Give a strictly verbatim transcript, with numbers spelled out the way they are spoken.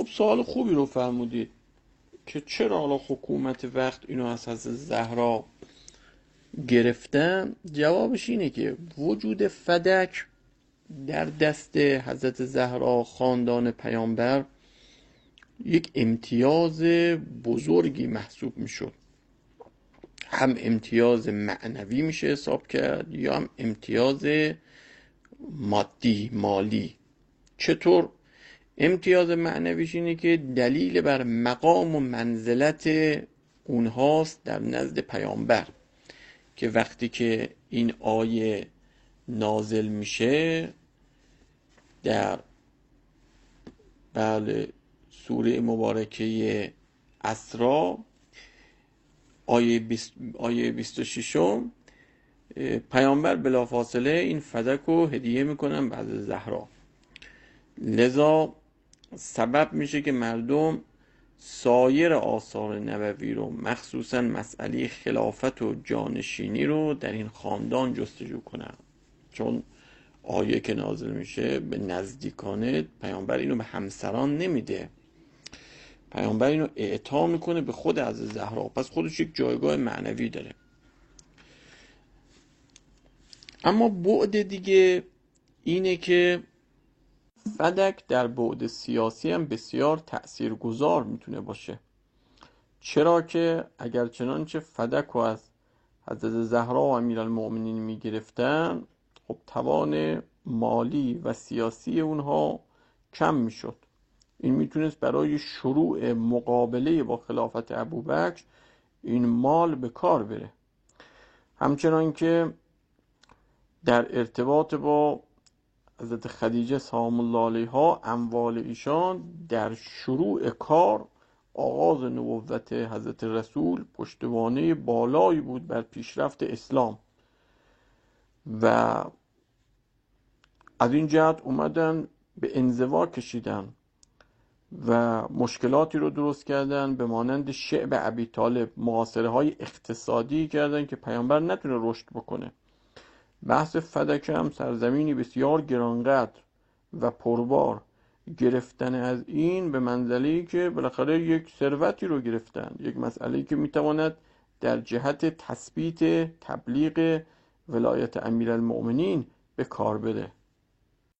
خب سوال خوبی رو فرمودید که چرا حالا حکومت وقت اینو از حضرت زهرا گرفتن. جوابش اینه که وجود فدک در دست حضرت زهرا خاندان پیامبر یک امتیاز بزرگی محسوب میشد. هم امتیاز معنوی میشه حساب کرد یا هم امتیاز مادی مالی. چطور؟ امتیاز معنویش اینه که دلیل بر مقام و منزلت اونهاست در نزد پیامبر، که وقتی که این آیه نازل میشه در بله سوره مبارکه اسراء آیه بیست آیه بیست و شش، پیامبر بلافاصله این فدک رو هدیه میکنن به حضرت زهرا. لذا سبب میشه که مردم سایر آثار نبوی رو، مخصوصا مسئله خلافت و جانشینی رو در این خاندان جستجو کنن، چون آیه که نازل میشه به نزدیکانه پیامبر اینو به همسران نمیده، پیامبر اینو اعطا میکنه به خود حضرت زهرا. پس خودش یک جایگاه معنوی داره. اما بعد دیگه اینه که فدک در بعد سیاسی هم بسیار تأثیرگذار میتونه باشه. چرا که اگر چنانچه فدک رو از حضرت زهرا و امیرالمؤمنین میگرفتن، خب توان مالی و سیاسی اونها کم میشد. این میتونست برای شروع مقابله با خلافت ابوبکر این مال به کار بره. همچنان که در ارتباط با حضرت خدیجه سلام الله علیها، اموال ایشان در شروع کار، آغاز نبوت حضرت رسول، پشتوانه بالایی بود بر پیشرفت اسلام و از این جهت اومدن به انزوا کشیدن و مشکلاتی رو درست کردن به مانند شعب ابی طالب، محاصره های اقتصادی کردن که پیامبر نتونه رشد بکنه. بحث فدک هم سرزمینی بسیار گرانقدر و پربار گرفتن از این به منزله‌ای که بالاخره یک ثروتی رو گرفتن، یک مسئله‌ای که میتواند در جهت تثبیت تبلیغ ولایت امیرالمؤمنین به کار بره.